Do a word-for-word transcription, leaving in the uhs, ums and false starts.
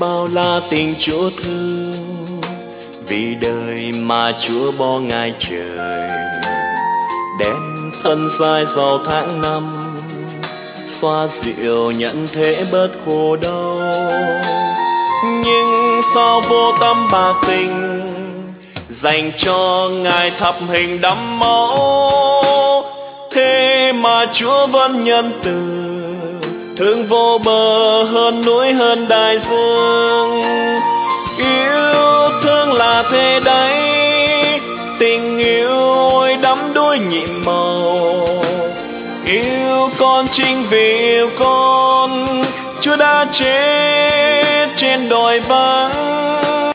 bao la tình Chúa thương, vì đời mà Chúa bỏ Ngài trời. Đen thân phai vào tháng năm, pha rượu nhận thế bớt khổ đau. Nhưng sao vô tâm bạc tình, dành cho Ngài thập hình đẫm máu. Thế mà Chúa vẫn nhân từ, thương vô bờ hơn núi hơn đại dương. Yêu thương là thế đấy, tình yêu ôi đắm đuối nhiệm màu. Yêu con chính vì yêu con, Chúa đã chết trên đồi vắng.